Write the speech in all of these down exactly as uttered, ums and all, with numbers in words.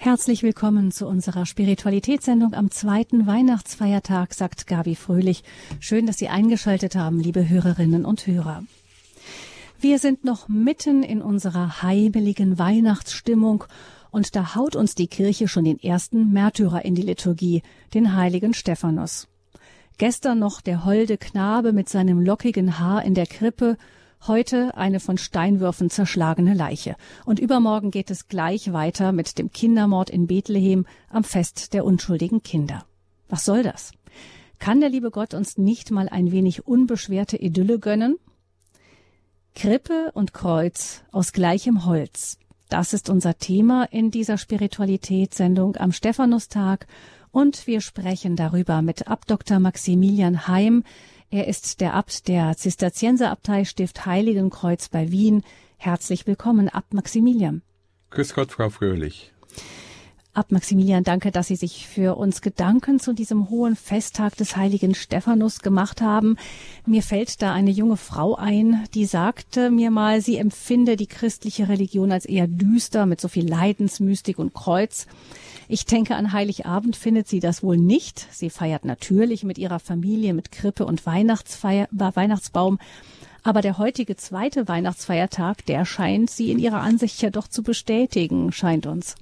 Herzlich willkommen zu unserer Spiritualitätssendung am zweiten Weihnachtsfeiertag, sagt Gabi Fröhlich. Schön, dass Sie eingeschaltet haben, liebe Hörerinnen und Hörer. Wir sind noch mitten in unserer heimeligen Weihnachtsstimmung und da haut uns die Kirche schon den ersten Märtyrer in die Liturgie, den heiligen Stephanus. Gestern noch der holde Knabe mit seinem lockigen Haar in der Krippe, heute eine von Steinwürfen zerschlagene Leiche. Und übermorgen geht es gleich weiter mit dem Kindermord in Bethlehem am Fest der unschuldigen Kinder. Was soll das? Kann der liebe Gott uns nicht mal ein wenig unbeschwerte Idylle gönnen? Krippe und Kreuz aus gleichem Holz. Das ist unser Thema in dieser Spiritualitätssendung am Stephanustag. Und wir sprechen darüber mit Abdoktor Maximilian Heim. Er ist der Abt der Zisterzienserabtei Stift Heiligenkreuz bei Wien. Herzlich willkommen, Abt Maximilian. Grüß Gott, Frau Fröhlich. Abt Maximilian, danke, dass Sie sich für uns Gedanken zu diesem hohen Festtag des heiligen Stephanus gemacht haben. Mir fällt da eine junge Frau ein, die sagte mir mal, sie empfinde die christliche Religion als eher düster, mit so viel Leidensmystik und Kreuz. Ich denke, an Heiligabend findet sie das wohl nicht. Sie feiert natürlich mit ihrer Familie, mit Krippe und Weihnachtsfeier, Weihnachtsbaum. Aber der heutige zweite Weihnachtsfeiertag, der scheint sie in ihrer Ansicht ja doch zu bestätigen, scheint uns.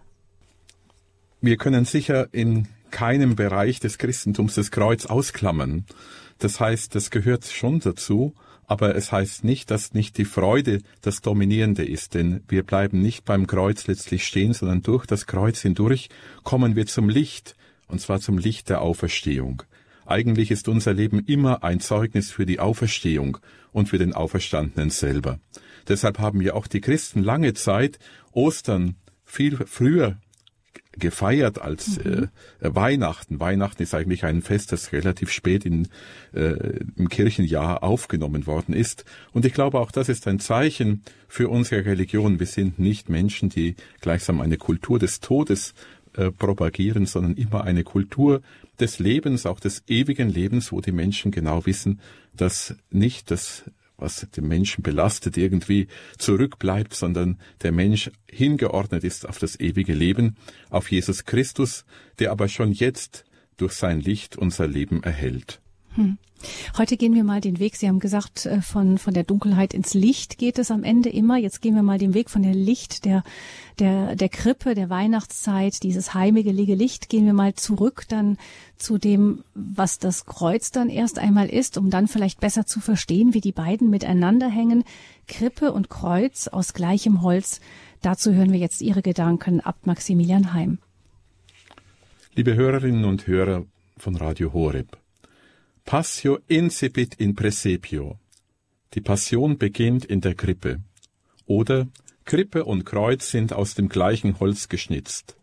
Wir können sicher in keinem Bereich des Christentums das Kreuz ausklammern. Das heißt, das gehört schon dazu, aber es heißt nicht, dass nicht die Freude das Dominierende ist, denn wir bleiben nicht beim Kreuz letztlich stehen, sondern durch das Kreuz hindurch kommen wir zum Licht, und zwar zum Licht der Auferstehung. Eigentlich ist unser Leben immer ein Zeugnis für die Auferstehung und für den Auferstandenen selber. Deshalb haben wir auch die Christen lange Zeit Ostern viel früher gefeiert als äh, Weihnachten. Weihnachten ist eigentlich ein Fest, das relativ spät in, äh, im Kirchenjahr aufgenommen worden ist. Und ich glaube, auch das ist ein Zeichen für unsere Religion. Wir sind nicht Menschen, die gleichsam eine Kultur des Todes äh, propagieren, sondern immer eine Kultur des Lebens, auch des ewigen Lebens, wo die Menschen genau wissen, dass nicht das, was den Menschen belastet, irgendwie zurückbleibt, sondern der Mensch hingeordnet ist auf das ewige Leben, auf Jesus Christus, der aber schon jetzt durch sein Licht unser Leben erhält. Hm. Heute gehen wir mal den Weg, Sie haben gesagt, von von der Dunkelheit ins Licht geht es am Ende immer. Jetzt gehen wir mal den Weg von der Licht, der der der Krippe, der Weihnachtszeit, dieses heimelige Licht, gehen wir mal zurück dann zu dem, was das Kreuz dann erst einmal ist, um dann vielleicht besser zu verstehen, wie die beiden miteinander hängen. Krippe und Kreuz aus gleichem Holz. Dazu hören wir jetzt Ihre Gedanken, Abt Maximilian Heim. Liebe Hörerinnen und Hörer von Radio Horeb. Passio incipit in praesepio. Die Passion beginnt in der Krippe. Oder Krippe und Kreuz sind aus dem gleichen Holz geschnitzt.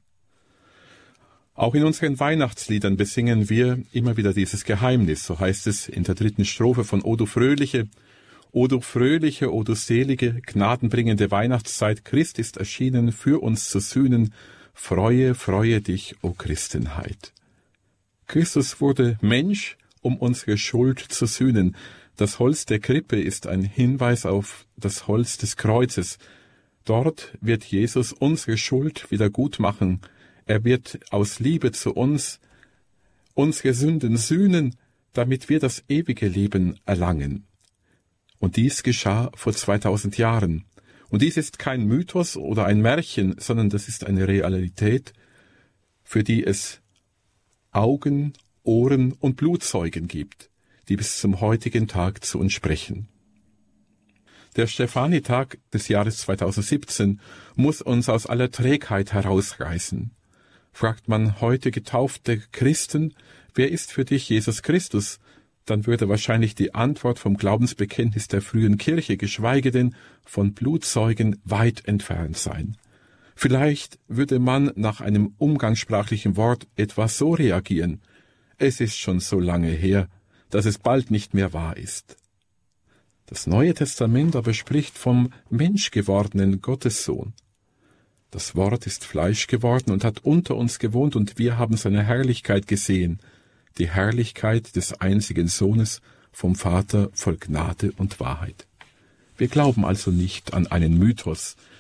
Auch in unseren Weihnachtsliedern besingen wir immer wieder dieses Geheimnis. So heißt es in der dritten Strophe von O du Fröhliche. O du Fröhliche, O du selige, gnadenbringende Weihnachtszeit, Christ ist erschienen, für uns zu sühnen. Freue, freue dich, O Christenheit. Christus wurde Mensch, um unsere Schuld zu sühnen. Das Holz der Krippe ist ein Hinweis auf das Holz des Kreuzes. Dort wird Jesus unsere Schuld wieder gut machen. Er wird aus Liebe zu uns unsere Sünden sühnen, damit wir das ewige Leben erlangen. Und dies geschah vor zweitausend Jahren. Und dies ist kein Mythos oder ein Märchen, sondern das ist eine Realität, für die es Augen, Ohren und Blutzeugen gibt, die bis zum heutigen Tag zu uns sprechen. Der Stephanitag des Jahres zweitausendsiebzehn muss uns aus aller Trägheit herausreißen. Fragt man heute getaufte Christen, wer ist für dich Jesus Christus, dann würde wahrscheinlich die Antwort vom Glaubensbekenntnis der frühen Kirche, geschweige denn von Blutzeugen, weit entfernt sein. Vielleicht würde man nach einem umgangssprachlichen Wort etwa so reagieren: Es ist schon so lange her, dass es bald nicht mehr wahr ist. Das Neue Testament aber spricht vom menschgewordenen Gottessohn. Das Wort ist Fleisch geworden und hat unter uns gewohnt, und wir haben seine Herrlichkeit gesehen, die Herrlichkeit des einzigen Sohnes vom Vater voll Gnade und Wahrheit. Wir glauben also nicht an einen Mythos,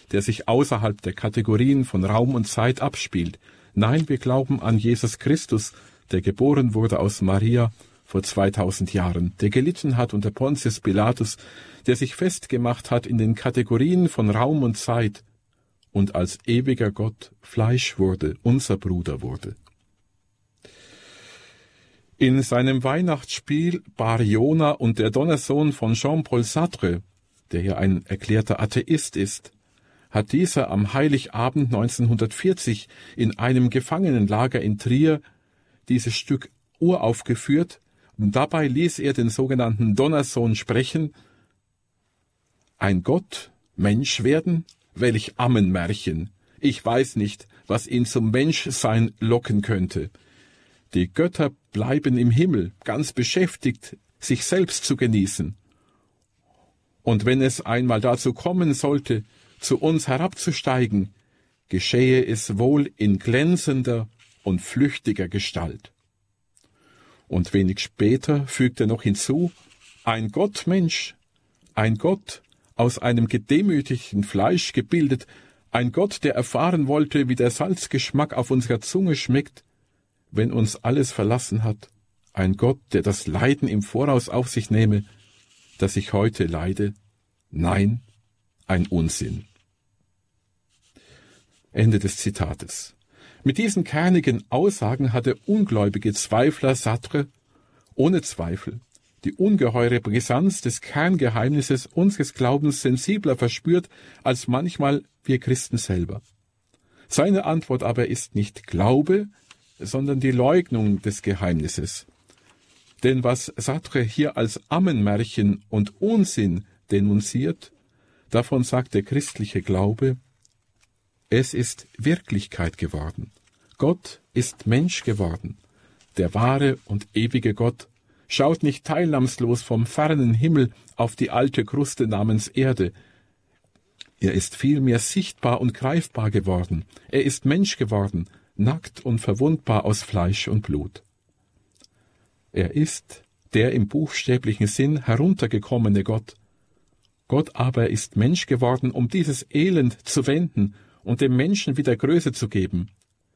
der sich außerhalb der Kategorien von Raum und Zeit abspielt. Nein, wir glauben an Jesus Christus, der geboren wurde aus Maria vor zweitausend Jahren, der gelitten hat unter Pontius Pilatus, der sich festgemacht hat in den Kategorien von Raum und Zeit und als ewiger Gott Fleisch wurde, unser Bruder wurde. In seinem Weihnachtsspiel Bariona und der Donnersohn von Jean-Paul Sartre, der ja ein erklärter Atheist ist, hat dieser am Heiligabend neunzehnhundertvierzig in einem Gefangenenlager in Trier dieses Stück uraufgeführt, und dabei ließ er den sogenannten Donnersohn sprechen: Ein Gott, Mensch werden, welch Ammenmärchen. Ich weiß nicht, was ihn zum Menschsein locken könnte. Die Götter bleiben im Himmel, ganz beschäftigt, sich selbst zu genießen. Und wenn es einmal dazu kommen sollte, zu uns herabzusteigen, geschehe es wohl in glänzender und flüchtiger Gestalt. Und wenig später fügt er noch hinzu: Ein Gottmensch, ein Gott aus einem gedemütigten Fleisch gebildet, ein Gott, der erfahren wollte, wie der Salzgeschmack auf unserer Zunge schmeckt, wenn uns alles verlassen hat, ein Gott, der das Leiden im Voraus auf sich nehme, das ich heute leide. Nein, ein Unsinn. Ende des Zitates. Mit diesen kernigen Aussagen hat der ungläubige Zweifler Sartre ohne Zweifel die ungeheure Brisanz des Kerngeheimnisses unseres Glaubens sensibler verspürt als manchmal wir Christen selber. Seine Antwort aber ist nicht Glaube, sondern die Leugnung des Geheimnisses. Denn was Sartre hier als Ammenmärchen und Unsinn denunziert, davon sagt der christliche Glaube: Es ist Wirklichkeit geworden. Gott ist Mensch geworden. Der wahre und ewige Gott schaut nicht teilnahmslos vom fernen Himmel auf die alte Kruste namens Erde. Er ist vielmehr sichtbar und greifbar geworden. Er ist Mensch geworden, nackt und verwundbar aus Fleisch und Blut. Er ist der im buchstäblichen Sinn heruntergekommene Gott. Gott aber ist Mensch geworden, um dieses Elend zu wenden und dem Menschen wieder Größe zu geben.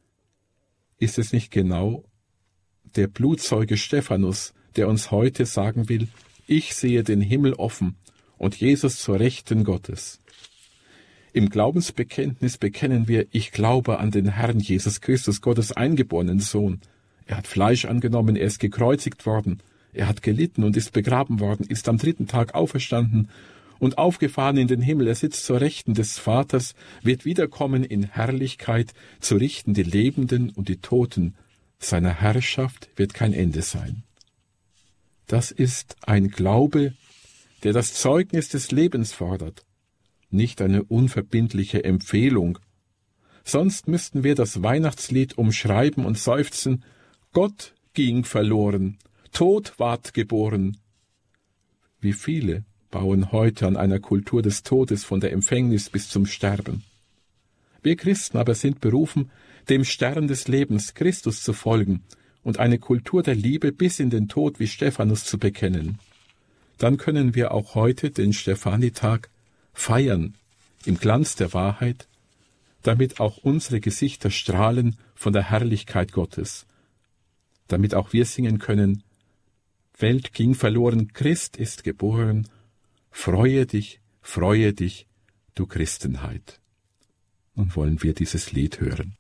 Ist es nicht genau der Blutzeuge Stephanus, der uns heute sagen will: Ich sehe den Himmel offen und Jesus zur Rechten Gottes? Im Glaubensbekenntnis bekennen wir: Ich glaube an den Herrn Jesus Christus, Gottes eingeborenen Sohn. Er hat Fleisch angenommen, er ist gekreuzigt worden, er hat gelitten und ist begraben worden, ist am dritten Tag auferstanden und aufgefahren in den Himmel. Er sitzt zur Rechten des Vaters, wird wiederkommen in Herrlichkeit, zu richten die Lebenden und die Toten. Seiner Herrschaft wird kein Ende sein. Das ist ein Glaube, der das Zeugnis des Lebens fordert, nicht eine unverbindliche Empfehlung. Sonst müssten wir das Weihnachtslied umschreiben und seufzen: Gott ging verloren, Tod ward geboren. Wie viele bauen heute an einer Kultur des Todes von der Empfängnis bis zum Sterben. Wir Christen aber sind berufen, dem Stern des Lebens, Christus, zu folgen und eine Kultur der Liebe bis in den Tod wie Stephanus zu bekennen. Dann können wir auch heute den Stephanitag feiern im Glanz der Wahrheit, damit auch unsere Gesichter strahlen von der Herrlichkeit Gottes, damit auch wir singen können: Welt ging verloren, Christ ist geboren, freue dich, freue dich, du Christenheit. Nun wollen wir dieses Lied hören.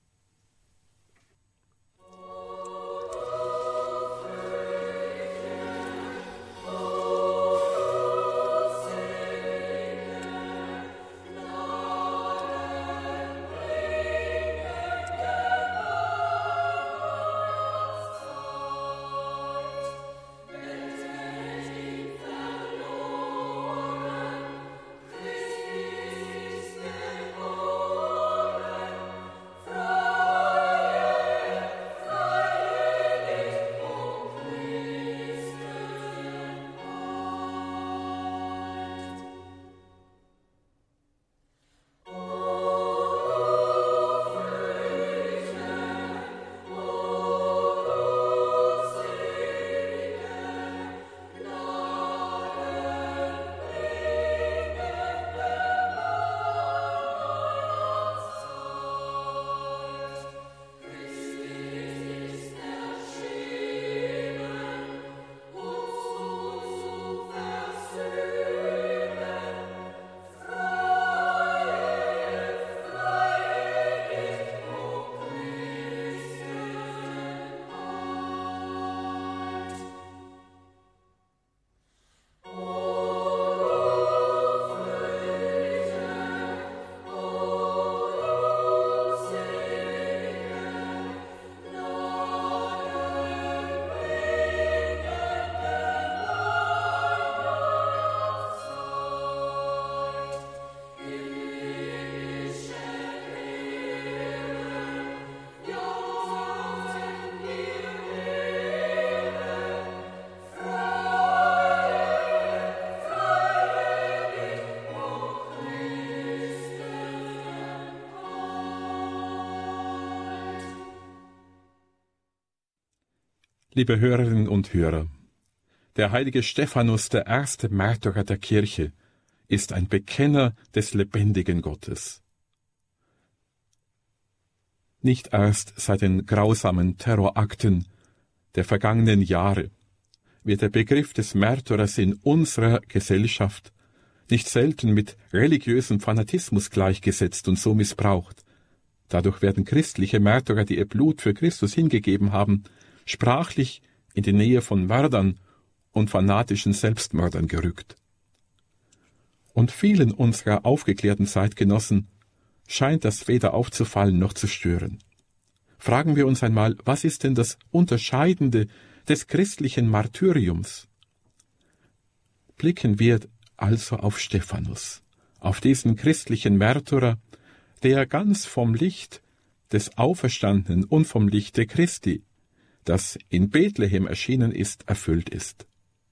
From Liebe Hörerinnen und Hörer, der heilige Stephanus, der erste Märtyrer der Kirche, ist ein Bekenner des lebendigen Gottes. Nicht erst seit den grausamen Terrorakten der vergangenen Jahre wird der Begriff des Märtyrers in unserer Gesellschaft nicht selten mit religiösem Fanatismus gleichgesetzt und so missbraucht. Dadurch werden christliche Märtyrer, die ihr Blut für Christus hingegeben haben, sprachlich in die Nähe von Mördern und fanatischen Selbstmördern gerückt. Und vielen unserer aufgeklärten Zeitgenossen scheint das weder aufzufallen noch zu stören. Fragen wir uns einmal, was ist denn das Unterscheidende des christlichen Martyriums? Blicken wir also auf Stephanus, auf diesen christlichen Märtyrer, der ganz vom Licht des Auferstandenen und vom Lichte Christi, das in Bethlehem erschienen ist, erfüllt ist.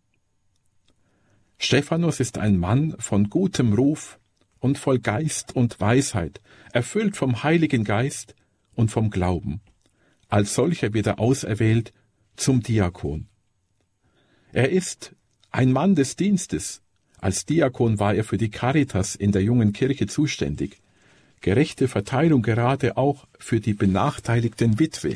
Stephanus ist ein Mann von gutem Ruf und voll Geist und Weisheit, erfüllt vom Heiligen Geist und vom Glauben. Als solcher wird er auserwählt zum Diakon. Er ist ein Mann des Dienstes. Als Diakon war er für die Caritas in der jungen Kirche zuständig. Gerechte Verteilung gerade auch für die benachteiligten Witwen.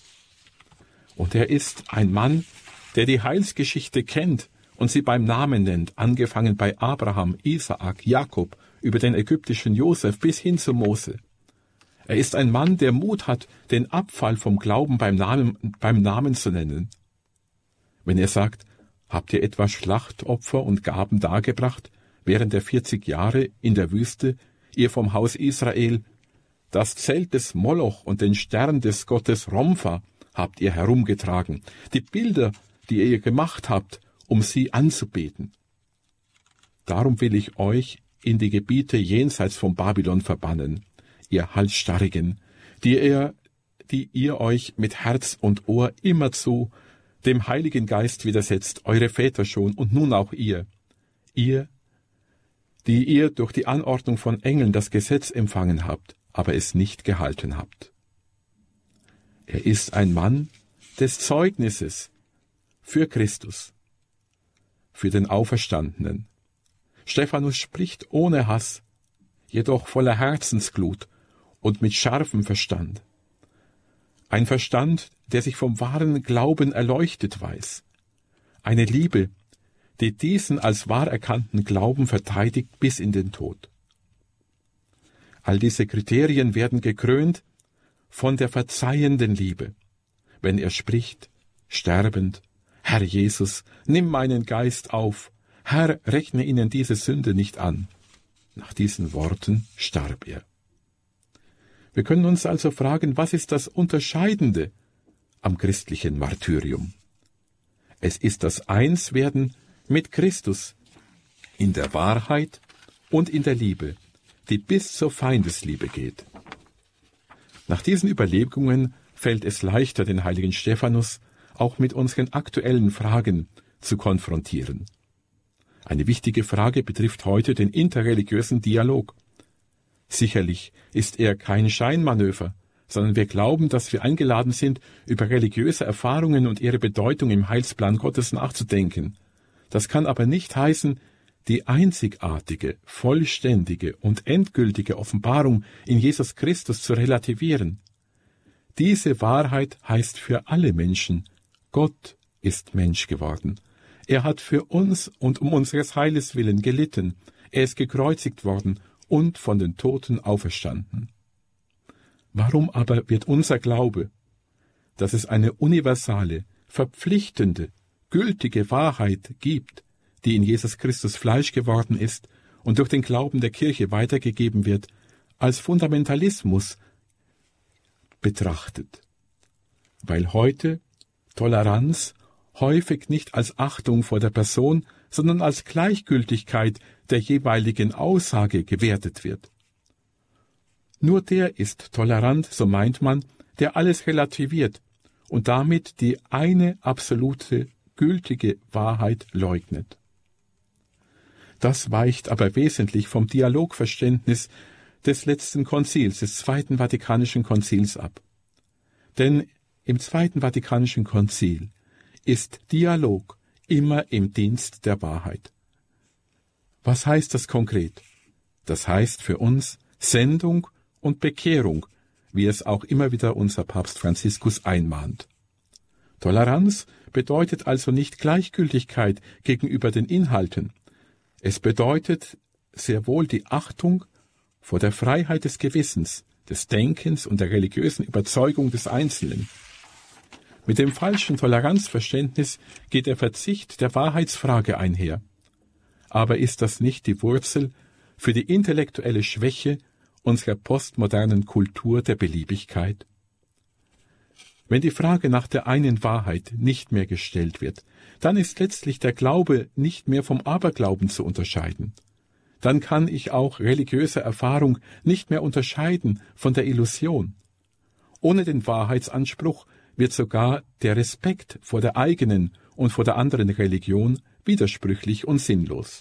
Und er ist ein Mann, der die Heilsgeschichte kennt und sie beim Namen nennt, angefangen bei Abraham, Isaak, Jakob, über den ägyptischen Josef bis hin zu Mose. Er ist ein Mann, der Mut hat, den Abfall vom Glauben beim Namen, beim Namen zu nennen. Wenn er sagt, habt ihr etwa Schlachtopfer und Gaben dargebracht, während der vierzig Jahre in der Wüste, ihr vom Haus Israel, das Zelt des Moloch und den Stern des Gottes Rompha habt ihr herumgetragen, die Bilder, die ihr gemacht habt, um sie anzubeten. Darum will ich euch in die Gebiete jenseits von Babylon verbannen, ihr Halsstarrigen, die ihr, die ihr euch mit Herz und Ohr immerzu dem Heiligen Geist widersetzt, eure Väter schon und nun auch ihr, ihr, die ihr durch die Anordnung von Engeln das Gesetz empfangen habt, aber es nicht gehalten habt. Er ist ein Mann des Zeugnisses für Christus, für den Auferstandenen. Stephanus spricht ohne Hass, jedoch voller Herzensglut und mit scharfem Verstand. Ein Verstand, der sich vom wahren Glauben erleuchtet weiß. Eine Liebe, die diesen als wahr erkannten Glauben verteidigt bis in den Tod. All diese Kriterien werden gekrönt von der verzeihenden Liebe, wenn er spricht, sterbend, Herr Jesus, nimm meinen Geist auf, Herr, rechne ihnen diese Sünde nicht an. Nach diesen Worten starb er. Wir können uns also fragen, was ist das Unterscheidende am christlichen Martyrium? Es ist das Einswerden mit Christus in der Wahrheit und in der Liebe, die bis zur Feindesliebe geht. Nach diesen Überlegungen fällt es leichter, den heiligen Stephanus auch mit unseren aktuellen Fragen zu konfrontieren. Eine wichtige Frage betrifft heute den interreligiösen Dialog. Sicherlich ist er kein Scheinmanöver, sondern wir glauben, dass wir eingeladen sind, über religiöse Erfahrungen und ihre Bedeutung im Heilsplan Gottes nachzudenken. Das kann aber nicht heißen, die einzigartige, vollständige und endgültige Offenbarung in Jesus Christus zu relativieren. Diese Wahrheit heißt für alle Menschen, Gott ist Mensch geworden. Er hat für uns und um unseres Heiles willen gelitten. Er ist gekreuzigt worden und von den Toten auferstanden. Warum aber wird unser Glaube, dass es eine universale, verpflichtende, gültige Wahrheit gibt, die in Jesus Christus Fleisch geworden ist und durch den Glauben der Kirche weitergegeben wird, als Fundamentalismus betrachtet? Weil heute Toleranz häufig nicht als Achtung vor der Person, sondern als Gleichgültigkeit der jeweiligen Aussage gewertet wird. Nur der ist tolerant, so meint man, der alles relativiert und damit die eine absolute, gültige Wahrheit leugnet. Das weicht aber wesentlich vom Dialogverständnis des letzten Konzils, des Zweiten Vatikanischen Konzils ab. Denn im Zweiten Vatikanischen Konzil ist Dialog immer im Dienst der Wahrheit. Was heißt das konkret? Das heißt für uns Sendung und Bekehrung, wie es auch immer wieder unser Papst Franziskus einmahnt. Toleranz bedeutet also nicht Gleichgültigkeit gegenüber den Inhalten. Es bedeutet sehr wohl die Achtung vor der Freiheit des Gewissens, des Denkens und der religiösen Überzeugung des Einzelnen. Mit dem falschen Toleranzverständnis geht der Verzicht der Wahrheitsfrage einher. Aber ist das nicht die Wurzel für die intellektuelle Schwäche unserer postmodernen Kultur der Beliebigkeit? Wenn die Frage nach der einen Wahrheit nicht mehr gestellt wird, dann ist letztlich der Glaube nicht mehr vom Aberglauben zu unterscheiden. Dann kann ich auch religiöse Erfahrung nicht mehr unterscheiden von der Illusion. Ohne den Wahrheitsanspruch wird sogar der Respekt vor der eigenen und vor der anderen Religion widersprüchlich und sinnlos.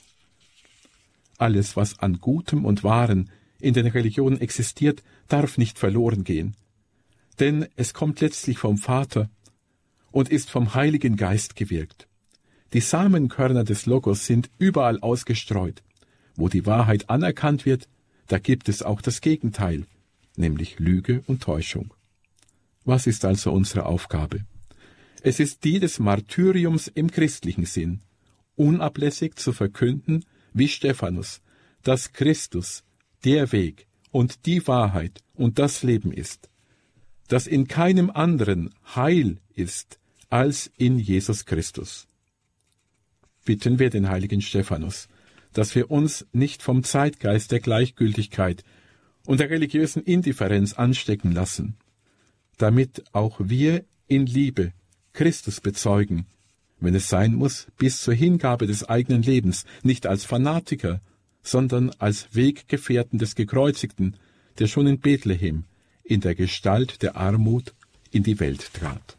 Alles, was an Gutem und Wahren in den Religionen existiert, darf nicht verloren gehen. Denn es kommt letztlich vom Vater und ist vom Heiligen Geist gewirkt. Die Samenkörner des Logos sind überall ausgestreut. Wo die Wahrheit anerkannt wird, da gibt es auch das Gegenteil, nämlich Lüge und Täuschung. Was ist also unsere Aufgabe? Es ist die des Martyriums im christlichen Sinn, unablässig zu verkünden, wie Stephanus, dass Christus der Weg und die Wahrheit und das Leben ist, dass in keinem anderen Heil ist als in Jesus Christus. Bitten wir den heiligen Stephanus, dass wir uns nicht vom Zeitgeist der Gleichgültigkeit und der religiösen Indifferenz anstecken lassen, damit auch wir in Liebe Christus bezeugen, wenn es sein muss, bis zur Hingabe des eigenen Lebens, nicht als Fanatiker, sondern als Weggefährten des Gekreuzigten, der schon in Bethlehem in der Gestalt der Armut in die Welt trat.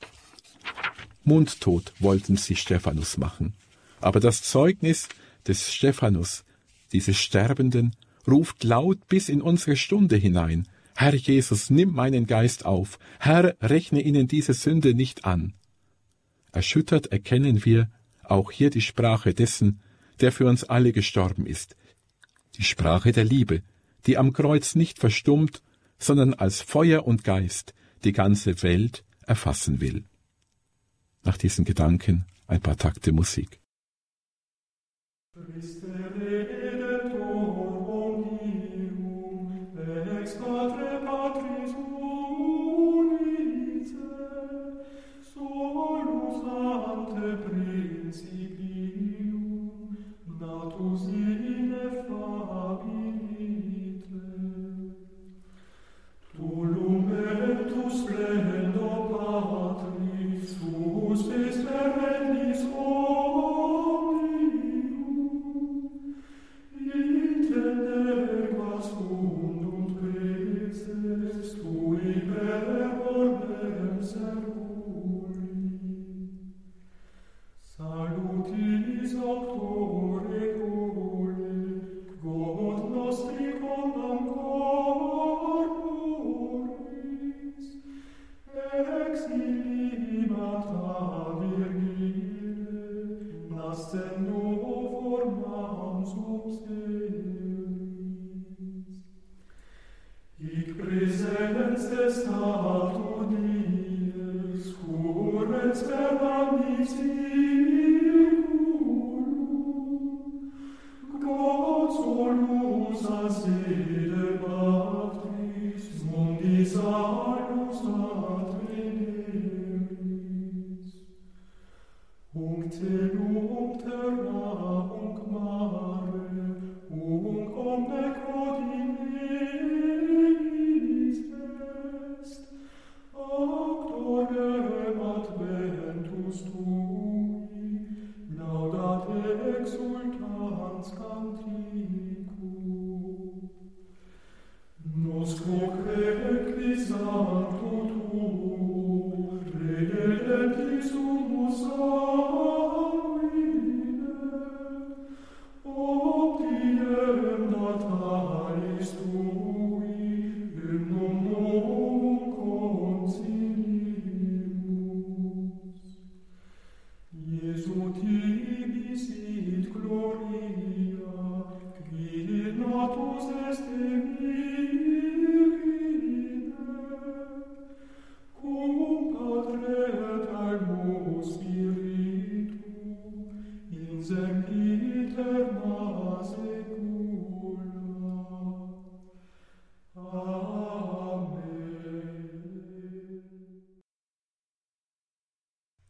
Mundtot wollten sie Stephanus machen, aber das Zeugnis des Stephanus, dieses Sterbenden, ruft laut bis in unsere Stunde hinein: Herr Jesus, nimm meinen Geist auf, Herr, rechne ihnen diese Sünde nicht an. Erschüttert erkennen wir auch hier die Sprache dessen, der für uns alle gestorben ist, die Sprache der Liebe, die am Kreuz nicht verstummt, sondern als Feuer und Geist die ganze Welt erfassen will. Nach diesen Gedanken ein paar Takte Musik.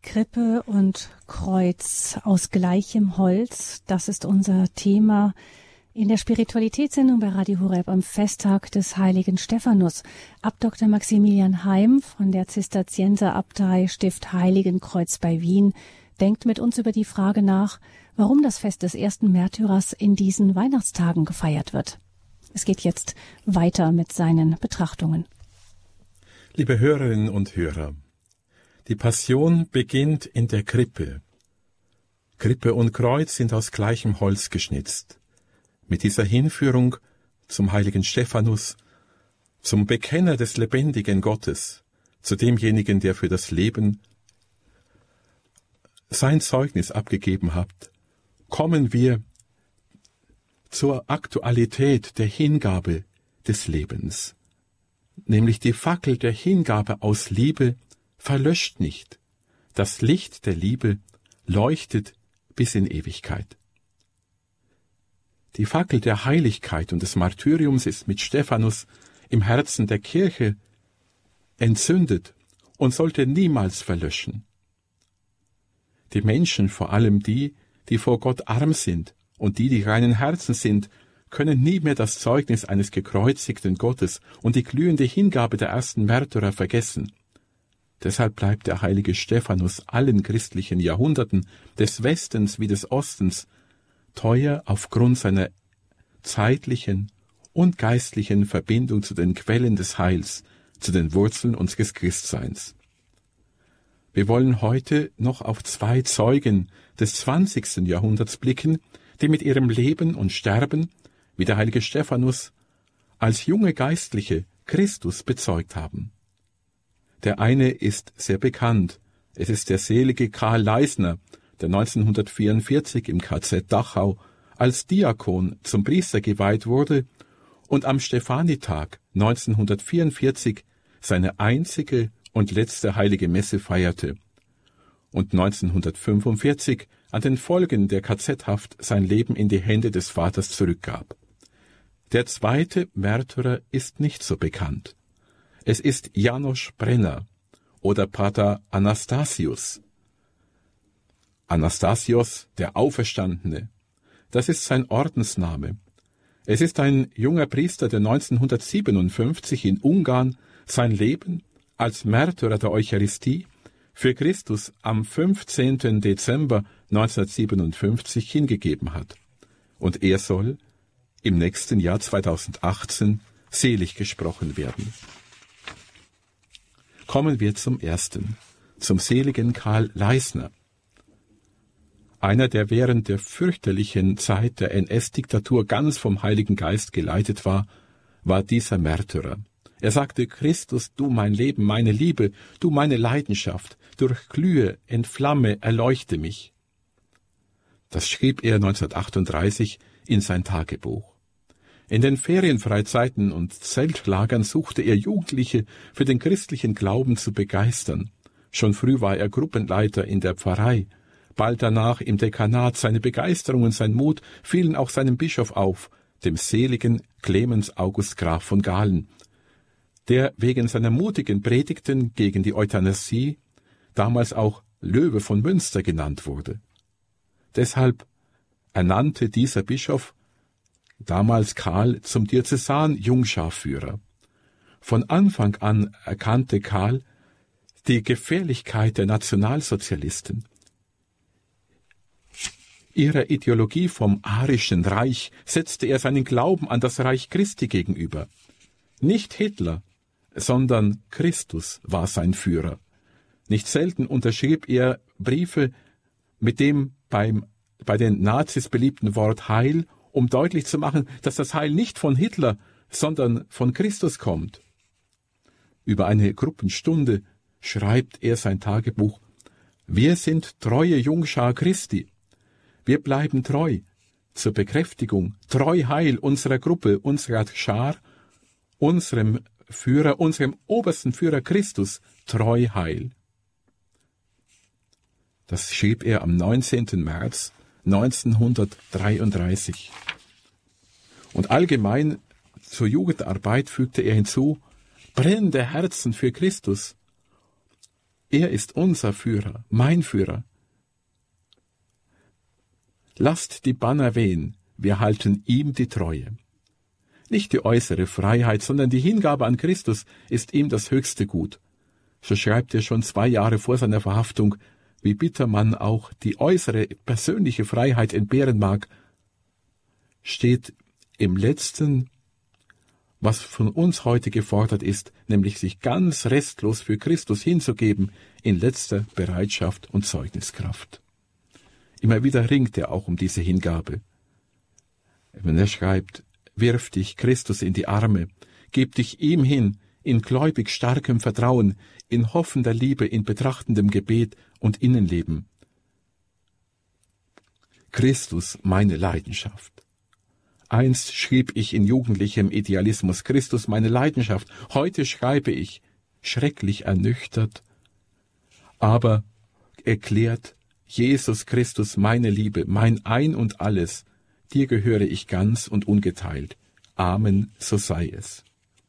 Krippe und Kreuz aus gleichem Holz, das ist unser Thema in der Spiritualitätssendung bei Radio Horeb am Festtag des heiligen Stephanus. Ab Doktor Maximilian Heim von der Zisterzienserabtei Stift Heiligenkreuz bei Wien denkt mit uns über die Frage nach, warum das Fest des ersten Märtyrers in diesen Weihnachtstagen gefeiert wird. Es geht jetzt weiter mit seinen Betrachtungen. Liebe Hörerinnen und Hörer, die Passion beginnt in der Krippe. Krippe und Kreuz sind aus gleichem Holz geschnitzt. Mit dieser Hinführung zum heiligen Stephanus, zum Bekenner des lebendigen Gottes, zu demjenigen, der für das Leben sein Zeugnis abgegeben hat, kommen wir zur Aktualität der Hingabe des Lebens. Nämlich die Fackel der Hingabe aus Liebe verlöscht nicht. Das Licht der Liebe leuchtet bis in Ewigkeit. Die Fackel der Heiligkeit und des Martyriums ist mit Stephanus im Herzen der Kirche entzündet und sollte niemals verlöschen. Die Menschen, vor allem die, die vor Gott arm sind und die, die reinen Herzen sind, können nie mehr das Zeugnis eines gekreuzigten Gottes und die glühende Hingabe der ersten Märtyrer vergessen. Deshalb bleibt der heilige Stephanus allen christlichen Jahrhunderten des Westens wie des Ostens teuer aufgrund seiner zeitlichen und geistlichen Verbindung zu den Quellen des Heils, zu den Wurzeln unseres Christseins. Wir wollen heute noch auf zwei Zeugen des zwanzigsten Jahrhunderts blicken, die mit ihrem Leben und Sterben, wie der heilige Stephanus, als junge Geistliche Christus bezeugt haben. Der eine ist sehr bekannt. Es ist der selige Karl Leisner, der neunzehnhundertvierundvierzig im K Z Dachau als Diakon zum Priester geweiht wurde und am Stephanitag neunzehnhundertvierundvierzig seine einzige und letzte heilige Messe feierte und neunzehnhundertfünfundvierzig an den Folgen der K Z-Haft sein Leben in die Hände des Vaters zurückgab. Der zweite Märtyrer ist nicht so bekannt. Es ist János Brenner oder Pater Anastasius. Anastasios, der Auferstandene, das ist sein Ordensname. Es ist ein junger Priester, der neunzehnhundertsiebenundfünfzig in Ungarn sein Leben als Märtyrer der Eucharistie für Christus am fünfzehnten Dezember neunzehnhundertsiebenundfünfzig hingegeben hat. Und er soll im nächsten Jahr zweitausendachtzehn selig gesprochen werden. Kommen wir zum ersten, zum seligen Karl Leisner. Einer, der während der fürchterlichen Zeit der N S-Diktatur ganz vom Heiligen Geist geleitet war, war dieser Märtyrer. Er sagte, Christus, du mein Leben, meine Liebe, du meine Leidenschaft, durchglühe, entflamme, erleuchte mich. Das schrieb er neunzehnhundertachtunddreißig in sein Tagebuch. In den Ferienfreizeiten und Zeltlagern suchte er Jugendliche für den christlichen Glauben zu begeistern. Schon früh war er Gruppenleiter in der Pfarrei. Bald danach im Dekanat. Seine Begeisterung und sein Mut fielen auch seinem Bischof auf, dem seligen Clemens August Graf von Galen, der wegen seiner mutigen Predigten gegen die Euthanasie damals auch Löwe von Münster genannt wurde. Deshalb ernannte dieser Bischof damals Karl zum Diözesan-Jungscharführer. Von Anfang an erkannte Karl die Gefährlichkeit der Nationalsozialisten. Ihrer Ideologie vom arischen Reich setzte er seinen Glauben an das Reich Christi gegenüber. Nicht Hitler, sondern Christus war sein Führer. Nicht selten unterschrieb er Briefe mit dem beim, bei den Nazis beliebten Wort Heil, um deutlich zu machen, dass das Heil nicht von Hitler, sondern von Christus kommt. Über eine Gruppenstunde schreibt er sein Tagebuch: Wir sind treue Jungschar Christi. Wir bleiben treu zur Bekräftigung, treu Heil unserer Gruppe, unserer Schar, unserem Führer, unserem obersten Führer Christus, treu Heil. Das schrieb er am neunzehnten März neunzehnhundertdreiunddreißig. Und allgemein zur Jugendarbeit fügte er hinzu: brennende Herzen für Christus Er ist unser Führer, mein Führer. Lasst die Banner wehen, wir halten ihm die Treue. Nicht die äußere Freiheit, sondern die Hingabe an Christus ist ihm das höchste Gut. So schreibt er schon zwei Jahre vor seiner Verhaftung, wie bitter man auch die äußere persönliche Freiheit entbehren mag, steht im Letzten, was von uns heute gefordert ist, nämlich sich ganz restlos für Christus hinzugeben, in letzter Bereitschaft und Zeugniskraft. Immer wieder ringt er auch um diese Hingabe. Wenn er schreibt, wirf dich Christus in die Arme, gib dich ihm hin, in gläubig starkem Vertrauen, in hoffender Liebe, in betrachtendem Gebet und Innenleben. Christus, meine Leidenschaft. Einst schrieb ich in jugendlichem Idealismus, Christus, meine Leidenschaft. Heute schreibe ich, schrecklich ernüchtert, aber erklärt, Jesus Christus, meine Liebe, mein Ein und Alles, dir gehöre ich ganz und ungeteilt. Amen, so sei es.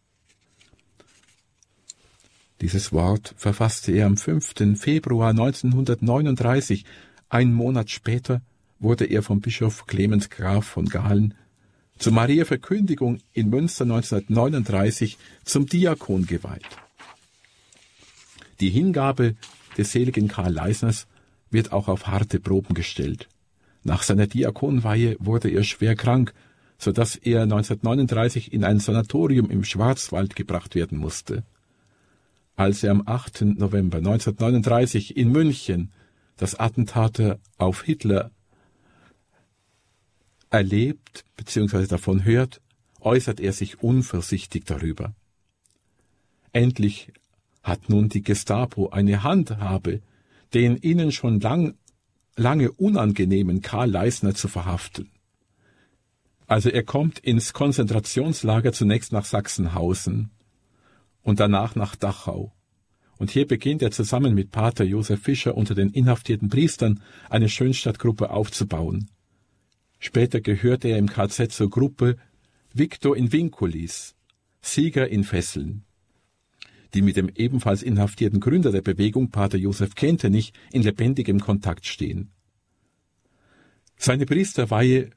Dieses Wort verfasste er am fünften Februar neunzehnhundertneununddreißig. Ein Monat später wurde er vom Bischof Clemens Graf von Galen zur Mariaverkündigung in Münster neunzehnhundertneununddreißig zum Diakon geweiht. Die Hingabe des seligen Karl Leisners wird auch auf harte Proben gestellt. Nach seiner Diakonweihe wurde er schwer krank, so dass er neunzehnhundertneununddreißig in ein Sanatorium im Schwarzwald gebracht werden musste. Als er am achten November neunzehnhundertneununddreißig in München das Attentat auf Hitler erlebt bzw. davon hört, äußert er sich unvorsichtig darüber. Endlich hat nun die Gestapo eine Handhabe, den ihnen schon lang, lange unangenehmen Karl Leisner zu verhaften. Also er kommt ins Konzentrationslager zunächst nach Sachsenhausen und danach nach Dachau. Und hier beginnt er zusammen mit Pater Josef Fischer unter den inhaftierten Priestern eine Schönstadtgruppe aufzubauen. Später gehörte er im K Z zur Gruppe Victor in Vinculis, Sieger in Fesseln, die mit dem ebenfalls inhaftierten Gründer der Bewegung, Pater Josef Kentenich, in lebendigem Kontakt stehen. Seine Priesterweihe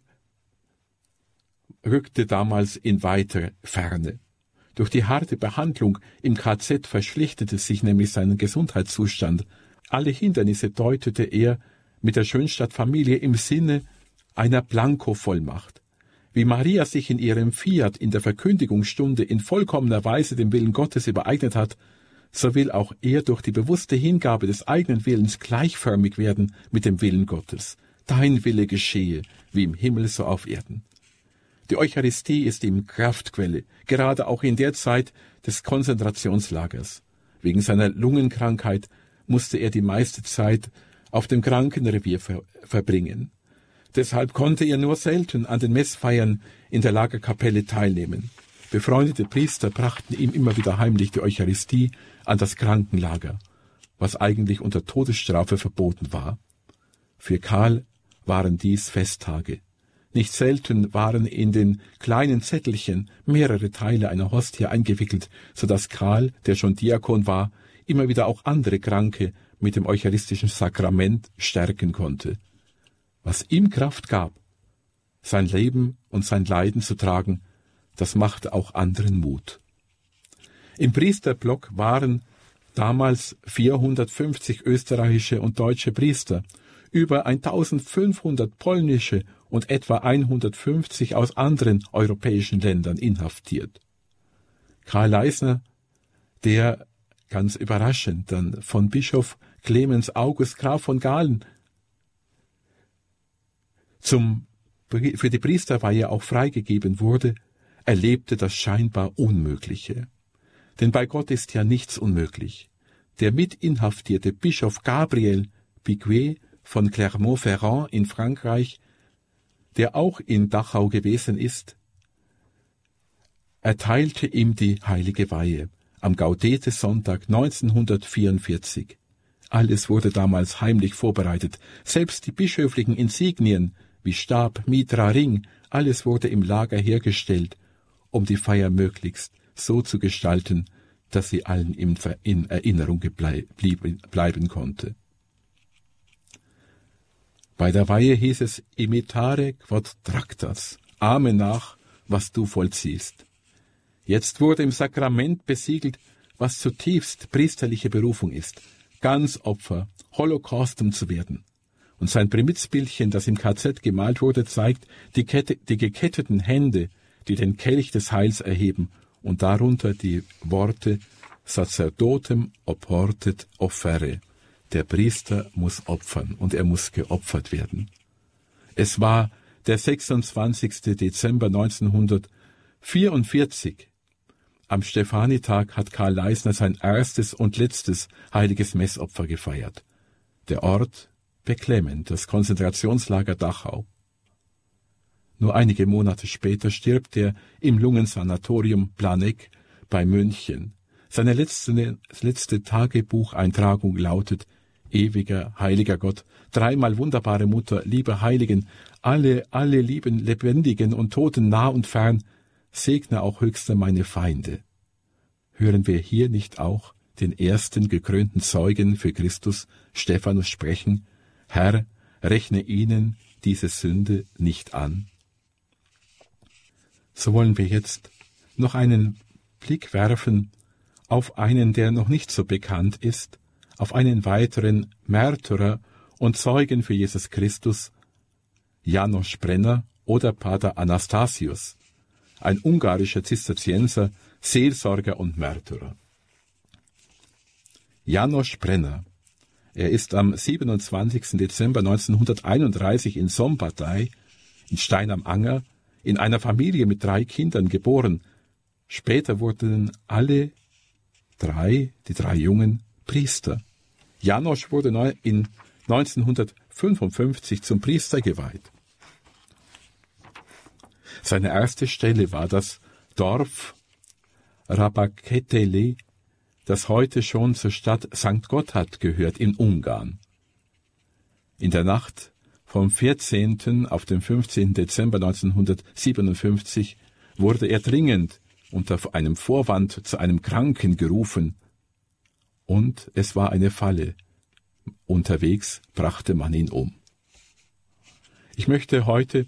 rückte damals in weiter Ferne. Durch die harte Behandlung im K Z verschlechterte sich nämlich sein Gesundheitszustand. Alle Hindernisse deutete er mit der Schönstadtfamilie im Sinne einer Blanko-Vollmacht. Wie Maria sich in ihrem Fiat in der Verkündigungsstunde in vollkommener Weise dem Willen Gottes übereignet hat, so will auch er durch die bewusste Hingabe des eigenen Willens gleichförmig werden mit dem Willen Gottes. Dein Wille geschehe, wie im Himmel so auf Erden. Die Eucharistie ist ihm Kraftquelle, gerade auch in der Zeit des Konzentrationslagers. Wegen seiner Lungenkrankheit musste er die meiste Zeit auf dem Krankenrevier ver- verbringen. Deshalb konnte er nur selten an den Messfeiern in der Lagerkapelle teilnehmen. Befreundete Priester brachten ihm immer wieder heimlich die Eucharistie an das Krankenlager, was eigentlich unter Todesstrafe verboten war. Für Karl waren dies Festtage. Nicht selten waren in den kleinen Zettelchen mehrere Teile einer Hostie eingewickelt, so dass Karl, der schon Diakon war, immer wieder auch andere Kranke mit dem eucharistischen Sakrament stärken konnte. Was ihm Kraft gab, sein Leben und sein Leiden zu tragen, das machte auch anderen Mut. Im Priesterblock waren damals vierhundertfünfzig österreichische und deutsche Priester, über eintausendfünfhundert polnische und etwa hundertfünfzig aus anderen europäischen Ländern inhaftiert. Karl Leisner, der ganz überraschend dann von Bischof Clemens August Graf von Galen zum, für die Priesterweihe auch freigegeben wurde, erlebte das scheinbar Unmögliche. Denn bei Gott ist ja nichts unmöglich. Der mitinhaftierte Bischof Gabriel Piguet von Clermont-Ferrand in Frankreich, der auch in Dachau gewesen ist, erteilte ihm die heilige Weihe am Gaudete-Sonntag neunzehnhundertvierundvierzig. Alles wurde damals heimlich vorbereitet. Selbst die bischöflichen Insignien wie Stab, Mitra, Ring, alles wurde im Lager hergestellt, um die Feier möglichst so zu gestalten, dass sie allen in Erinnerung bleiben konnte. Bei der Weihe hieß es, imitare quod tractas, ahme nach, was du vollziehst. Jetzt wurde im Sakrament besiegelt, was zutiefst priesterliche Berufung ist, ganz Opfer, Holocaustum zu werden. Und sein Primitzbildchen, das im K Z gemalt wurde, zeigt die, Kette, die geketteten Hände, die den Kelch des Heils erheben, und darunter die Worte Sacerdotem oportet offere. Der Priester muss opfern und er muss geopfert werden. Es war der sechsundzwanzigste Dezember neunzehnhundertvierundvierzig. Am Stefanitag hat Karl Leisner sein erstes und letztes heiliges Messopfer gefeiert. Der Ort beklemmend, das Konzentrationslager Dachau. Nur einige Monate später stirbt er im Lungensanatorium Planegg bei München. Seine letzte, letzte Tagebucheintragung lautet: Ewiger, heiliger Gott, dreimal wunderbare Mutter, liebe Heiligen, alle, alle lieben Lebendigen und Toten nah und fern, segne auch höchster meine Feinde. Hören wir hier nicht auch den ersten gekrönten Zeugen für Christus, Stephanus, sprechen: Herr, rechne ihnen diese Sünde nicht an? So wollen wir jetzt noch einen Blick werfen auf einen, der noch nicht so bekannt ist, auf einen weiteren Märtyrer und Zeugen für Jesus Christus, János Brenner oder Pater Anastasius, ein ungarischer Zisterzienser, Seelsorger und Märtyrer. János Brenner, er ist am siebenundzwanzigsten Dezember neunzehnhunderteinunddreißig in Szombathely, in Stein am Anger, in einer Familie mit drei Kindern geboren. Später wurden alle drei, die drei Jungen, Priester. János wurde in neunzehnhundertfünfundfünfzig zum Priester geweiht. Seine erste Stelle war das Dorf Rabaketele, das heute schon zur Stadt Sankt Gotthard gehört, in Ungarn. In der Nacht vom vierzehnten auf den fünfzehnten Dezember neunzehnhundertsiebenundfünfzig wurde er dringend unter einem Vorwand zu einem Kranken gerufen, und es war eine Falle. Unterwegs brachte man ihn um. Ich möchte heute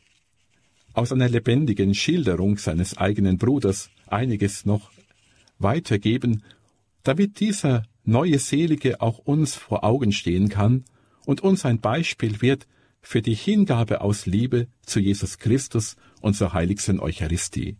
aus einer lebendigen Schilderung seines eigenen Bruders einiges noch weitergeben, damit dieser neue Selige auch uns vor Augen stehen kann und uns ein Beispiel wird für die Hingabe aus Liebe zu Jesus Christus und zur heiligsten Eucharistie.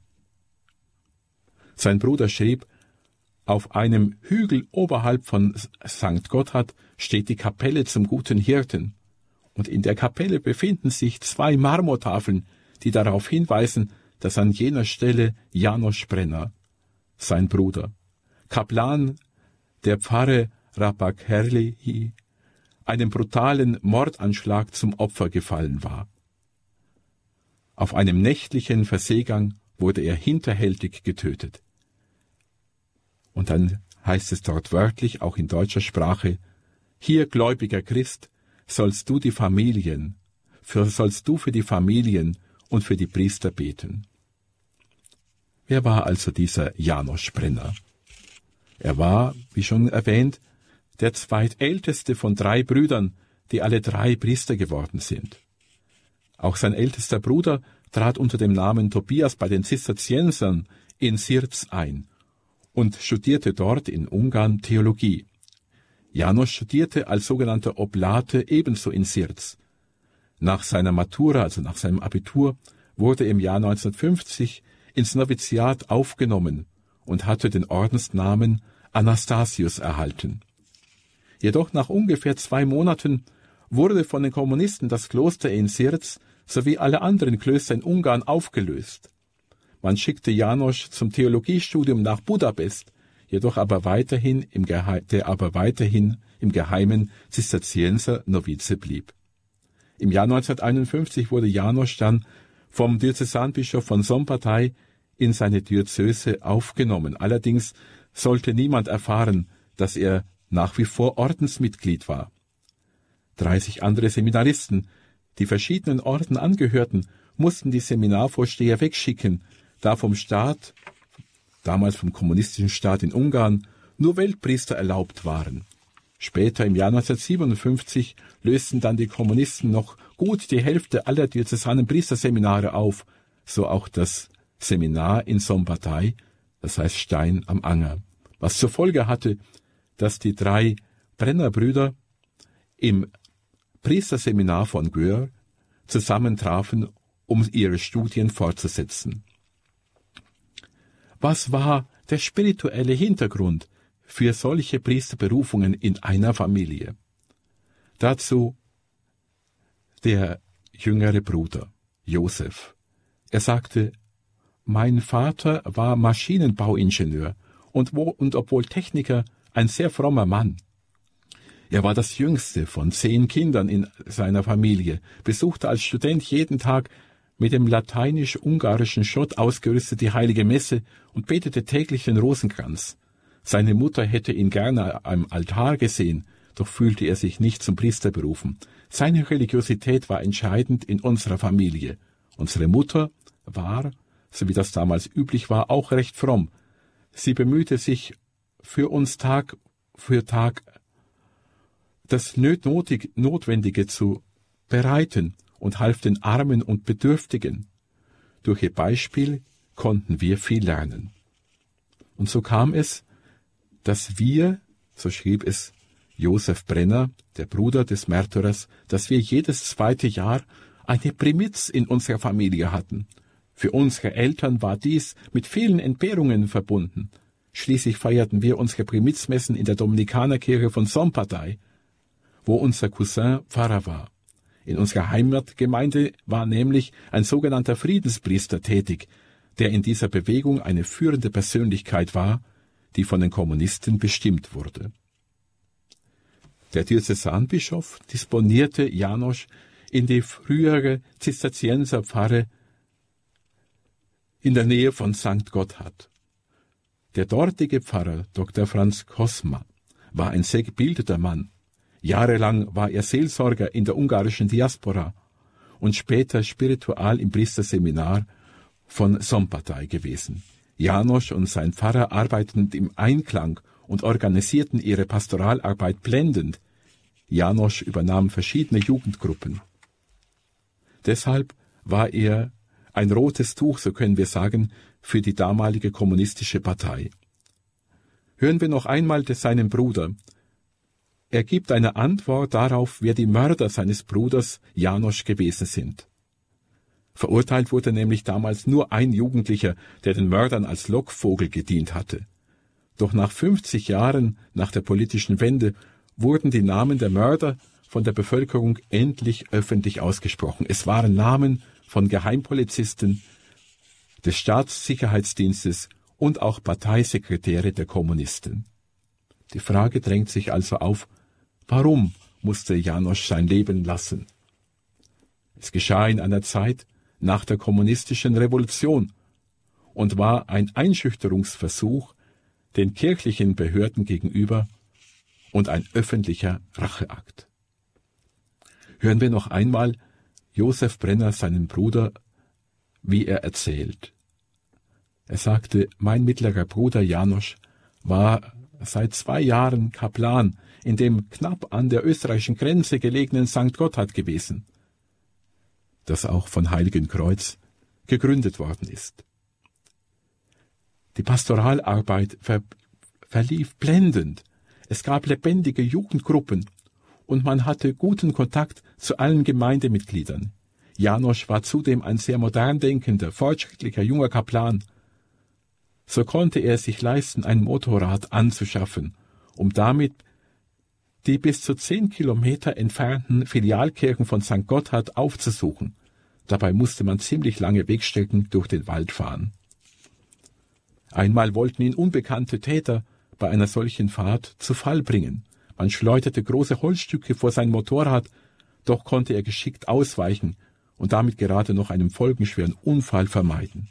Sein Bruder schrieb: Auf einem Hügel oberhalb von Sankt Gotthard steht die Kapelle zum guten Hirten, und in der Kapelle befinden sich zwei Marmortafeln, die darauf hinweisen, dass an jener Stelle János Brenner, sein Bruder, Kaplan der Pfarre Rabakherli, einem brutalen Mordanschlag zum Opfer gefallen war. Auf einem nächtlichen Verseegang wurde er hinterhältig getötet. Und dann heißt es dort wörtlich, auch in deutscher Sprache: Hier, gläubiger Christ, sollst du die Familien, für, sollst du für die Familien und für die Priester beten. Wer war also dieser János Brenner? Er war, wie schon erwähnt, der zweitälteste von drei Brüdern, die alle drei Priester geworden sind. Auch sein ältester Bruder trat unter dem Namen Tobias bei den Zisterziensern in Sirz ein und studierte dort in Ungarn Theologie. János studierte als sogenannter Oblate ebenso in Sirz. Nach seiner Matura, also nach seinem Abitur, wurde er im Jahr neunzehnhundertfünfzig ins Noviziat aufgenommen und hatte den Ordensnamen Anastasius erhalten. Jedoch nach ungefähr zwei Monaten wurde von den Kommunisten das Kloster in Sirz sowie alle anderen Klöster in Ungarn aufgelöst. Man schickte János zum Theologiestudium nach Budapest, jedoch aber weiterhin im Gehe- der aber weiterhin im Geheimen Zisterzienser Novize blieb. Im Jahr neunzehnhunderteinundfünfzig wurde János dann vom Diözesanbischof von Szombathely in seine Diözese aufgenommen. Allerdings sollte niemand erfahren, dass er nach wie vor Ordensmitglied war. Dreißig andere Seminaristen, die verschiedenen Orden angehörten, mussten die Seminarvorsteher wegschicken, da vom Staat, damals vom kommunistischen Staat in Ungarn, nur Weltpriester erlaubt waren. Später, im Jahr neunzehnhundertsiebenundfünfzig, lösten dann die Kommunisten noch gut die Hälfte aller diözesanen Priesterseminare auf, so auch das Seminar in Szombathely, das heißt Stein am Anger, was zur Folge hatte, dass die drei Brennerbrüder im Priesterseminar von Győr zusammentrafen, um ihre Studien fortzusetzen. Was war der spirituelle Hintergrund für solche Priesterberufungen in einer Familie? Dazu der jüngere Bruder, Josef. Er sagte, mein Vater war Maschinenbauingenieur und, wo, und obwohl Techniker, ein sehr frommer Mann. Er war das jüngste von zehn Kindern in seiner Familie, besuchte als Student jeden Tag mit dem lateinisch-ungarischen Schott ausgerüstet die Heilige Messe und betete täglich den Rosenkranz. Seine Mutter hätte ihn gerne am Altar gesehen, doch fühlte er sich nicht zum Priester berufen. Seine Religiosität war entscheidend in unserer Familie. Unsere Mutter war, so wie das damals üblich war, auch recht fromm. Sie bemühte sich für uns Tag für Tag das nötig, Notwendige zu bereiten und half den Armen und Bedürftigen. Durch ihr Beispiel konnten wir viel lernen. Und so kam es, dass wir, so schrieb es Josef Brenner, der Bruder des Märtyrers, dass wir jedes zweite Jahr eine Primiz in unserer Familie hatten. Für unsere Eltern war dies mit vielen Entbehrungen verbunden. Schließlich feierten wir unsere Primizmessen in der Dominikanerkirche von Szombathely, wo unser Cousin Pfarrer war. In unserer Heimatgemeinde war nämlich ein sogenannter Friedenspriester tätig, der in dieser Bewegung eine führende Persönlichkeit war, die von den Kommunisten bestimmt wurde. Der Diözesanbischof disponierte János in die frühere Zisterzienserpfarre in der Nähe von Sankt Gotthard. Der dortige Pfarrer Doktor Franz Kosma war ein sehr gebildeter Mann. Jahrelang war er Seelsorger in der ungarischen Diaspora und später Spiritual im Priesterseminar von Szombathely gewesen. János und sein Pfarrer arbeiteten im Einklang und organisierten ihre Pastoralarbeit blendend. János übernahm verschiedene Jugendgruppen. Deshalb war er ein rotes Tuch, so können wir sagen, für die damalige kommunistische Partei. Hören wir noch einmal seinen Bruder. Er gibt eine Antwort darauf, wer die Mörder seines Bruders János gewesen sind. Verurteilt wurde nämlich damals nur ein Jugendlicher, der den Mördern als Lockvogel gedient hatte. Doch nach fünfzig Jahren nach der politischen Wende wurden die Namen der Mörder von der Bevölkerung endlich öffentlich ausgesprochen. Es waren Namen von Geheimpolizisten, des Staatssicherheitsdienstes und auch Parteisekretäre der Kommunisten. Die Frage drängt sich also auf, warum musste János sein Leben lassen? Es geschah in einer Zeit nach der kommunistischen Revolution und war ein Einschüchterungsversuch den kirchlichen Behörden gegenüber und ein öffentlicher Racheakt. Hören wir noch einmal Josef Brenner, seinen Bruder, wie er erzählt. Er sagte, mein mittlerer Bruder János war seit zwei Jahren Kaplan in dem knapp an der österreichischen Grenze gelegenen Sankt Gotthard gewesen, das auch von Heiligenkreuz gegründet worden ist. Die Pastoralarbeit ver- verlief blendend. Es gab lebendige Jugendgruppen und man hatte guten Kontakt zu allen Gemeindemitgliedern. János war zudem ein sehr modern denkender, fortschrittlicher junger Kaplan. So konnte er sich leisten, ein Motorrad anzuschaffen, um damit die bis zu zehn Kilometer entfernten Filialkirchen von Sankt Gotthard aufzusuchen. Dabei musste man ziemlich lange Wegstrecken durch den Wald fahren. Einmal wollten ihn unbekannte Täter bei einer solchen Fahrt zu Fall bringen. Man schleuderte große Holzstücke vor sein Motorrad, doch konnte er geschickt ausweichen und damit gerade noch einen folgenschweren Unfall vermeiden.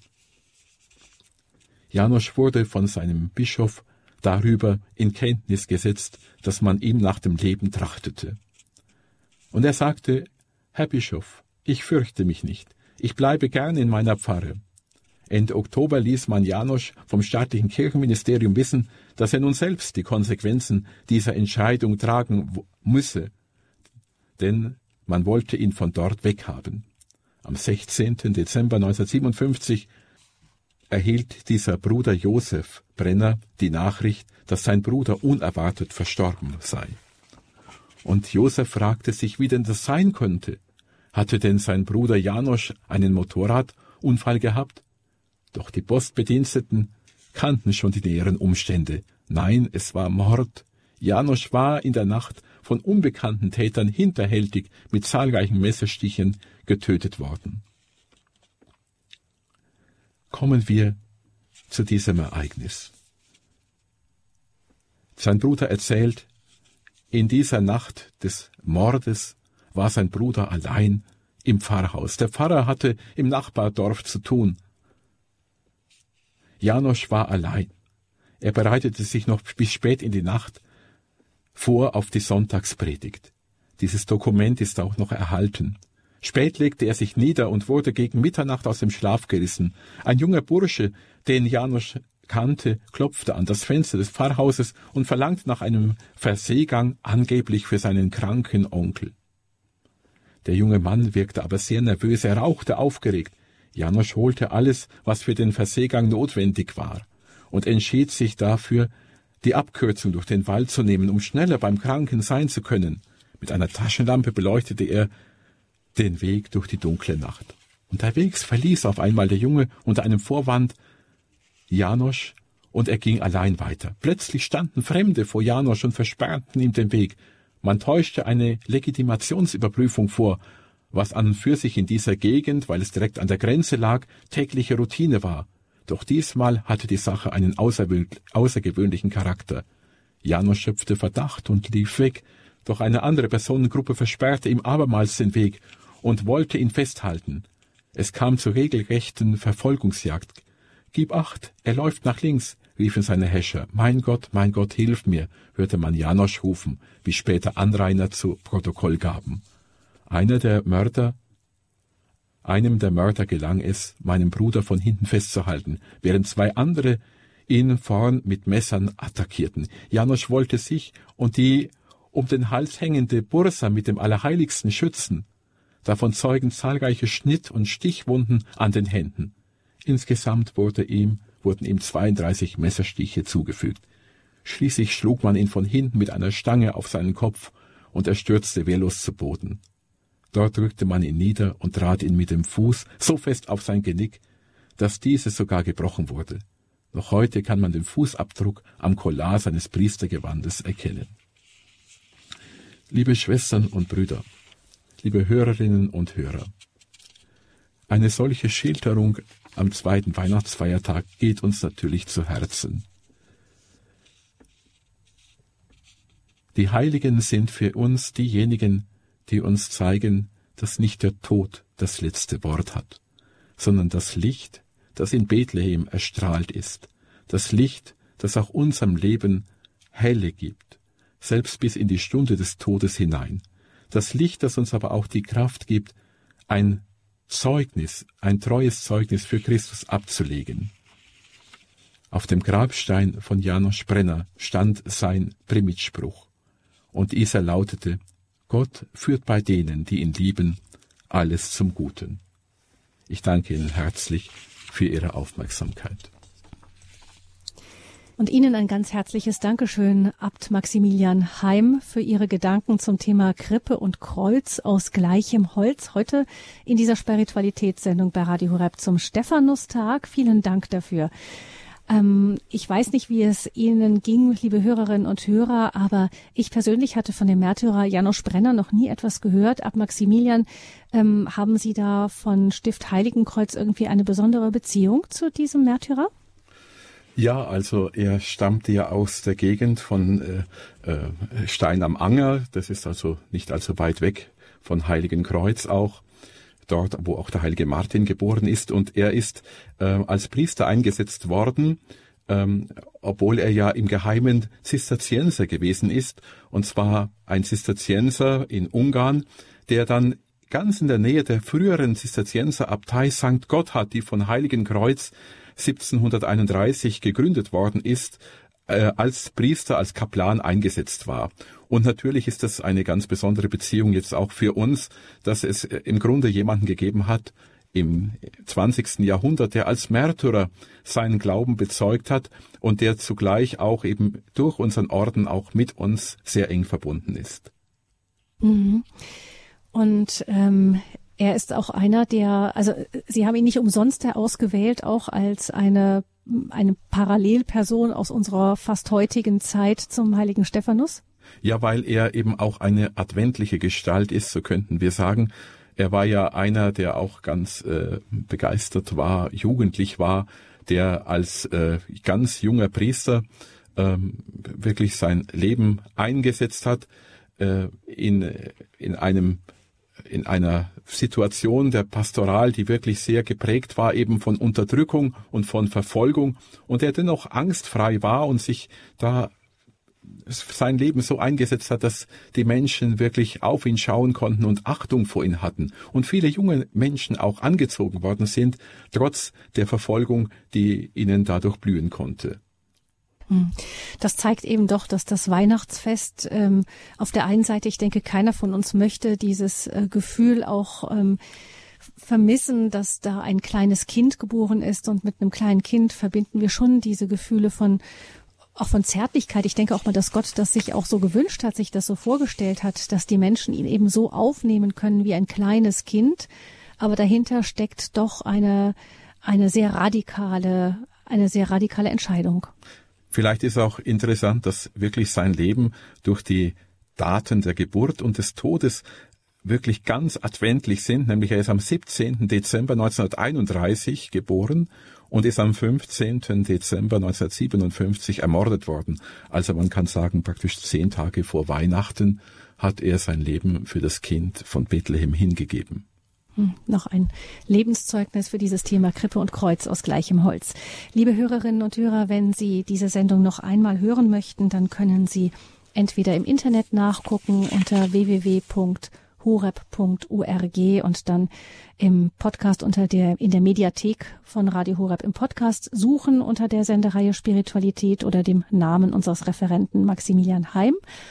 János wurde von seinem Bischof darüber in Kenntnis gesetzt, dass man ihm nach dem Leben trachtete. Und er sagte, Herr Bischof, ich fürchte mich nicht, ich bleibe gern in meiner Pfarre. Ende Oktober ließ man János vom staatlichen Kirchenministerium wissen, dass er nun selbst die Konsequenzen dieser Entscheidung tragen w- müsse, denn man wollte ihn von dort weghaben. Am sechzehnten Dezember neunzehnhundertsiebenundfünfzig erhielt dieser Bruder Josef Brenner die Nachricht, dass sein Bruder unerwartet verstorben sei. Und Josef fragte sich, wie denn das sein könnte. Hatte denn sein Bruder János einen Motorradunfall gehabt? Doch die Postbediensteten kannten schon die näheren Umstände. Nein, es war Mord. János war in der Nacht von unbekannten Tätern hinterhältig mit zahlreichen Messerstichen getötet worden. Kommen wir zu diesem Ereignis. Sein Bruder erzählt, in dieser Nacht des Mordes war sein Bruder allein im Pfarrhaus. Der Pfarrer hatte im Nachbardorf zu tun. János war allein. Er bereitete sich noch bis spät in die Nacht vor auf die Sonntagspredigt. Dieses Dokument ist auch noch erhalten. Spät legte er sich nieder und wurde gegen Mitternacht aus dem Schlaf gerissen. Ein junger Bursche, den János kannte, klopfte an das Fenster des Pfarrhauses und verlangte nach einem Verseegang, angeblich für seinen kranken Onkel. Der junge Mann wirkte aber sehr nervös, er rauchte aufgeregt. János holte alles, was für den Verseegang notwendig war, und entschied sich dafür, die Abkürzung durch den Wald zu nehmen, um schneller beim Kranken sein zu können. Mit einer Taschenlampe beleuchtete er den Weg durch die dunkle Nacht. Unterwegs verließ auf einmal der Junge unter einem Vorwand János, und er ging allein weiter. Plötzlich standen Fremde vor János und versperrten ihm den Weg. Man täuschte eine Legitimationsüberprüfung vor, was an und für sich in dieser Gegend, weil es direkt an der Grenze lag, tägliche Routine war. Doch diesmal hatte die Sache einen außergewöhnlichen Charakter. János schöpfte Verdacht und lief weg, doch eine andere Personengruppe versperrte ihm abermals den Weg und wollte ihn festhalten. Es kam zur regelrechten Verfolgungsjagd. »Gib acht, er läuft nach links«, riefen seine Häscher. »Mein Gott, mein Gott, hilf mir«, hörte man János rufen, wie später Anrainer zu Protokoll gaben. Einer der Mörder, einem der Mörder gelang es, meinen Bruder von hinten festzuhalten, während zwei andere ihn vorn mit Messern attackierten. János wollte sich und die um den Hals hängende Bursa mit dem Allerheiligsten schützen. Davon zeugen zahlreiche Schnitt- und Stichwunden an den Händen. Insgesamt wurde ihm, wurden ihm zweiunddreißig Messerstiche zugefügt. Schließlich schlug man ihn von hinten mit einer Stange auf seinen Kopf und er stürzte wehrlos zu Boden. Dort drückte man ihn nieder und trat ihn mit dem Fuß so fest auf sein Genick, dass dieses sogar gebrochen wurde. Noch heute kann man den Fußabdruck am Collar seines Priestergewandes erkennen. Liebe Schwestern und Brüder, liebe Hörerinnen und Hörer, eine solche Schilderung am zweiten Weihnachtsfeiertag geht uns natürlich zu Herzen. Die Heiligen sind für uns diejenigen, die uns zeigen, dass nicht der Tod das letzte Wort hat, sondern das Licht, das in Bethlehem erstrahlt ist, das Licht, das auch unserem Leben Helle gibt, selbst bis in die Stunde des Todes hinein, das Licht, das uns aber auch die Kraft gibt, ein Zeugnis, ein treues Zeugnis für Christus abzulegen. Auf dem Grabstein von János Brenner stand sein Primitspruch, und dieser lautete: Gott führt bei denen, die ihn lieben, alles zum Guten. Ich danke Ihnen herzlich für Ihre Aufmerksamkeit. Und Ihnen ein ganz herzliches Dankeschön, Abt Maximilian Heim, für Ihre Gedanken zum Thema Krippe und Kreuz aus gleichem Holz. Heute in dieser Spiritualitätssendung bei Radio Horeb zum Stephanustag. Vielen Dank dafür. Ähm, ich weiß nicht, wie es Ihnen ging, liebe Hörerinnen und Hörer, aber ich persönlich hatte von dem Märtyrer János Brenner noch nie etwas gehört. Abt Maximilian, ähm, haben Sie da von Stift Heiligenkreuz irgendwie eine besondere Beziehung zu diesem Märtyrer? Ja, also er stammte ja aus der Gegend von äh, äh, Stein am Anger. Das ist also nicht allzu weit weg von Heiligenkreuz auch. Dort, wo auch der heilige Martin geboren ist. Und er ist äh, als Priester eingesetzt worden, ähm, obwohl er ja im Geheimen Zisterzienser gewesen ist. Und zwar ein Zisterzienser in Ungarn, der dann ganz in der Nähe der früheren Zisterzienserabtei Sankt Gotthard, die von Heiligenkreuz siebzehnhunderteinunddreißig gegründet worden ist, äh, als Priester, als Kaplan eingesetzt war. Und natürlich ist das eine ganz besondere Beziehung jetzt auch für uns, dass es im Grunde jemanden gegeben hat im zwanzigsten Jahrhundert, der als Märtyrer seinen Glauben bezeugt hat und der zugleich auch eben durch unseren Orden auch mit uns sehr eng verbunden ist. Mhm. Und ähm, er ist auch einer, der, also Sie haben ihn nicht umsonst ausgewählt, auch als eine eine Parallelperson aus unserer fast heutigen Zeit zum heiligen Stephanus? Ja, weil er eben auch eine adventliche Gestalt ist, so könnten wir sagen. Er war ja einer, der auch ganz äh, begeistert war, jugendlich war, der als äh, ganz junger Priester ähm, wirklich sein Leben eingesetzt hat äh, in in einem in einer Situation der Pastoral, die wirklich sehr geprägt war, eben von Unterdrückung und von Verfolgung, und der dennoch angstfrei war und sich da sein Leben so eingesetzt hat, dass die Menschen wirklich auf ihn schauen konnten und Achtung vor ihm hatten. Und viele junge Menschen auch angezogen worden sind, trotz der Verfolgung, die ihnen dadurch blühen konnte. Das zeigt eben doch, dass das Weihnachtsfest ähm, auf der einen Seite, ich denke, keiner von uns möchte dieses äh, Gefühl auch ähm, vermissen, dass da ein kleines Kind geboren ist, und mit einem kleinen Kind verbinden wir schon diese Gefühle von auch von Zärtlichkeit. Ich denke auch mal, dass Gott das sich auch so gewünscht hat, sich das so vorgestellt hat, dass die Menschen ihn eben so aufnehmen können wie ein kleines Kind. Aber dahinter steckt doch eine, eine sehr radikale, eine sehr radikale Entscheidung. Vielleicht ist auch interessant, dass wirklich sein Leben durch die Daten der Geburt und des Todes wirklich ganz adventlich sind. Nämlich er ist am siebzehnten Dezember neunzehnhunderteinunddreißig geboren und ist am fünfzehnten Dezember neunzehnhundertsiebenundfünfzig ermordet worden. Also man kann sagen, praktisch zehn Tage vor Weihnachten hat er sein Leben für das Kind von Bethlehem hingegeben. Hm, noch ein Lebenszeugnis für dieses Thema Krippe und Kreuz aus gleichem Holz. Liebe Hörerinnen und Hörer, wenn Sie diese Sendung noch einmal hören möchten, dann können Sie entweder im Internet nachgucken unter w w w punkt horeb punkt org und dann im Podcast unter der, in der Mediathek von Radio Horeb im Podcast suchen unter der Sendereihe Spiritualität oder dem Namen unseres Referenten Maximilian Heim.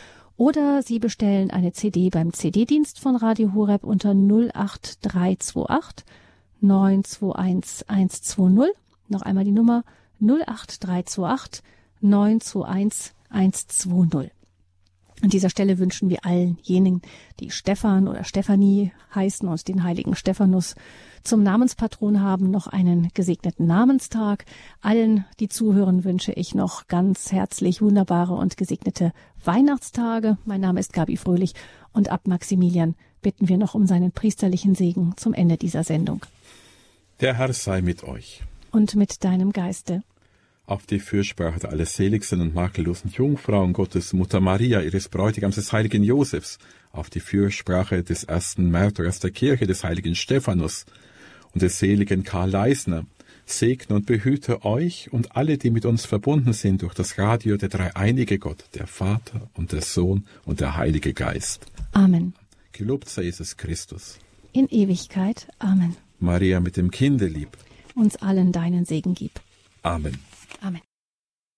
Oder Sie bestellen eine C D beim C D-Dienst von Radio Horeb unter null acht drei zwei acht neun zwei eins eins zwei null. Noch einmal die Nummer null acht drei zwei acht neun zwei eins eins zwei null. An dieser Stelle wünschen wir allen jenen, die Stephan oder Stephanie heißen und den heiligen Stephanus zum Namenspatron haben, noch einen gesegneten Namenstag. Allen, die zuhören, wünsche ich noch ganz herzlich wunderbare und gesegnete Weihnachtstage. Mein Name ist Gabi Fröhlich und ab Maximilian bitten wir noch um seinen priesterlichen Segen zum Ende dieser Sendung. Der Herr sei mit euch. Und mit deinem Geiste. Auf die Fürsprache der allerseligsten und makellosen Jungfrau und Gottes Mutter Maria, ihres Bräutigams des heiligen Josefs, auf die Fürsprache des ersten Märtyrers der Kirche, des heiligen Stephanus und des seligen Karl Leisner, segne und behüte euch und alle, die mit uns verbunden sind durch das Radio, der dreieinige Gott, der Vater und der Sohn und der Heilige Geist. Amen. Gelobt sei Jesus Christus. In Ewigkeit. Amen. Maria mit dem Kinde lieb. Uns allen deinen Segen gib. Amen. Amen.